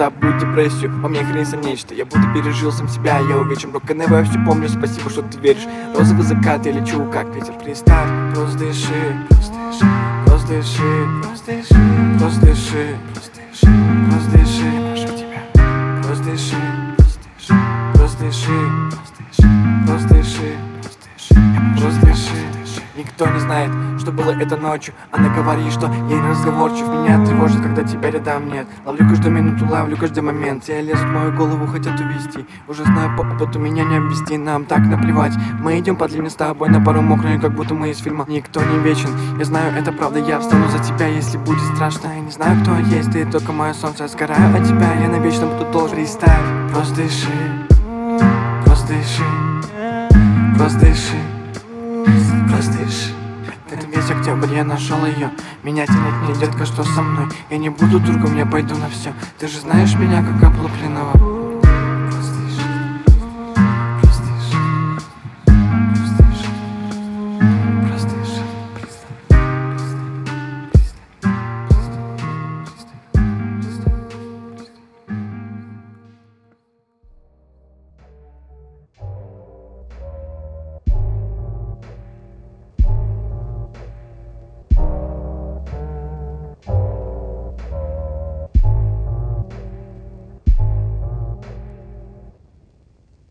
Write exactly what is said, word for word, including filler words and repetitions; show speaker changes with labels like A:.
A: забыть депрессию. Во мне хранится нечто, я будто пережил сам себя. Я увечен, рок-н-эво, я все помню, спасибо, что ты веришь. Розовый закат, я лечу, как ветер. Представь, просто дыши, просто дыши, просто дыши, просто дыши, просто дыши, просто дыши, я прошу тебя. Просто дыши, просто дыши, просто дыши, просто дыши. Никто не знает, что было это ночью. Она говорит, что я не разговорчив. Меня тревожит, когда тебя рядом нет. Ловлю каждую минуту, ловлю каждый момент. Все лезут в мою голову, хотят увести. Уже знаю по опыту, меня не обвести. Нам так наплевать. Мы идем по длине с тобой на пару мокрую, как будто мы из фильма. Никто не вечен, я знаю, это правда. Я встану за тебя, если будет страшно. Я не знаю, кто есть, ты только мое солнце. Я сгораю от тебя, я навечно буду должен. Представь, просто дыши, просто дыши, просто дыши, просто дыши. Это весь октябрь, я нашел ее. Меня тянет мне, детка, что со мной? Я не буду другом, я пойду на все. Ты же знаешь меня, как облупленного.